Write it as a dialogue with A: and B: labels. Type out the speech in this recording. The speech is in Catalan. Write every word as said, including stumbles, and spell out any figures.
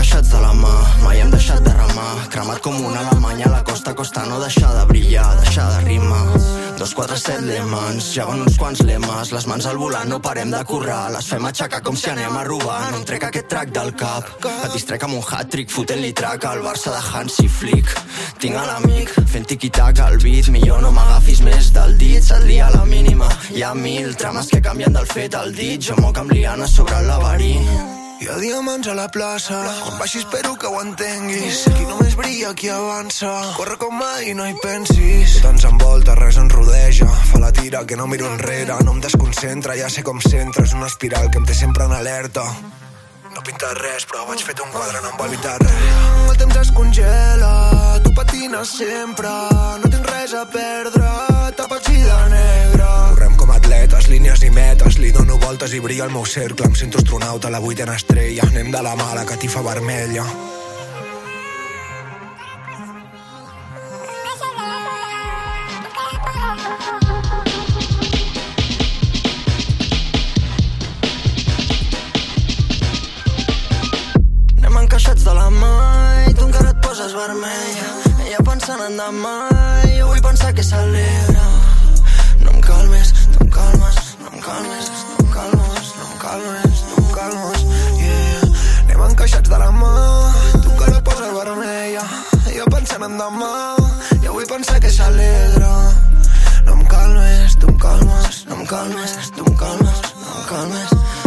A: encaixats de la mà, mai hem deixat de remar. Cremat com una alemanya a la costa, costa no deixar de brillar, deixar de rimar. Dos, quatre, set lemans, ja van uns quants lemes. Les mans al volant, no parem de currar. Les fem aixecar com si anem a robar. No em trec aquest track del cap, et distrec amb un hat-trick, fotent-li track al Barça de Hansi Flick. Tinc a l'amic fent tiqui-tac al beat, millor no m'agafis més del dit. Se't lia a la mínima, hi ha mil trames que canvien del fet al dit. Jo moc amb lianes sobre el laberint.
B: Hi ha diamants a la plaça, quan baixi espero que ho entenguis. Aquí només brilla qui avança, corre com mai i no hi pensis. Tot ens envolta, res ens rodeja, fa la tira que no miro enrere. No em desconcentra, ja sé com s'entra, és una espiral que em té sempre en alerta. No pinta res, però vaig fet un quadre, no em vol evitar res. El temps es congela, tu patines sempre, no tinc res a perdre, tapats i de negre. Correm com atletes, línies i metes, li dono voltes i brilla el meu cercle. Em sento astronauta a la vuitena estrella, anem de la mà a la catifa vermella.
A: Encaixats de la mà i tu encara et poses vermella. Ella pensant en demà i jo vull pensar que s'alegra. No em calmes, no em calmes, no em calmes, no em calmes, no em calmes, no em calmes, yeah.
B: Anem encaixats de la mà, tu encara et poses vermella. Jo pensant en demà, jo vull pensar que s'alegra. No em calmes, tu em calmes, no em calmes, tu em calmes, no em calmes.